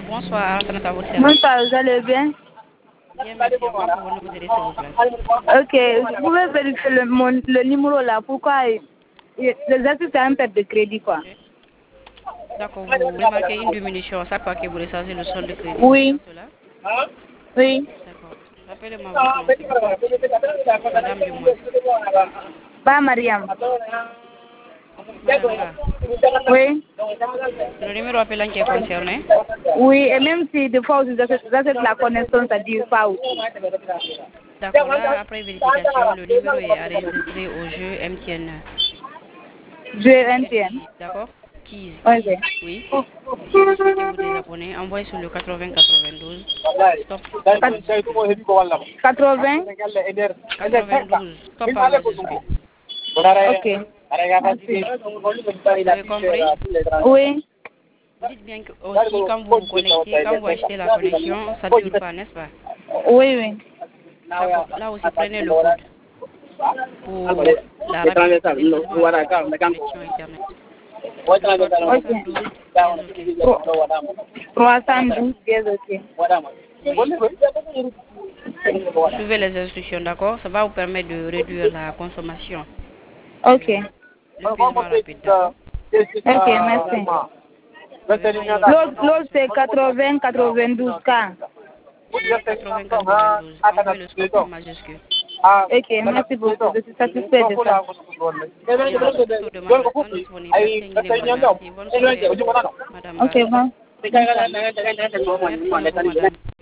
Bonsoir, ça à votre service. Bonsoir, vous allez bien? Bien, merci. En quoi pouvons-nous vous aider, s'il vous plaît? Ok, vous pouvez vérifier le numéro là. Pourquoi les artistes ont un perte de crédit, quoi? D'accord, vous remarquez une diminution à chaque fois que vous rechargez le solde de crédit, c'est bien Oui, cela? oui. D'accord. Rappelez-moi votre nom, s'il vous plaît. Madame Dumois. Pas Mariam. Madame Ba. Oui. C'est le numéro appelant qui est concerné. Oui, et même si des fois vous avez la connaissance, ça dit pas aussi. D'accord, là, après vérification, le numéro est enregistré au jeu MTN. Je Si vous NTN. souhaitez, d'accord? Ok. Oui. Si vous souhaitez vous désabonner, envoyez sur le 80 92. Stop, stop en majuscule. 80. 92, stop en majuscule. Ok. Merci. Vous avez compris? Oui. Vous dites bien que aussi quand vous vous connectez, quand vous achetez la connexion, ça ne dure pas, n'est-ce pas? Oui, oui. D'accord. Là aussi, prenez le code pour la rapidité nécessairement avoir votre connexion Internet. Le code 312 dièse OK. 312, yes, ok. Oui. Vous suivez les instructions, d'accord? Ça va vous permettre de réduire la consommation Ok. et l'épuisement rapide, d'accord? Ok, merci. Vous avez fait une autre L'autre, confirmation. c'est 80-92 K. Oui, 80 92. Envoyez le stop en majuscule. Ok, merci beaucoup. Je suis satisfait de ça. Bien, merci pour votre demande reste non disponible. Extinguez les merci. Bonne soirée à vous, Madame Ba. Ok, bon. Merci à vous, Madame.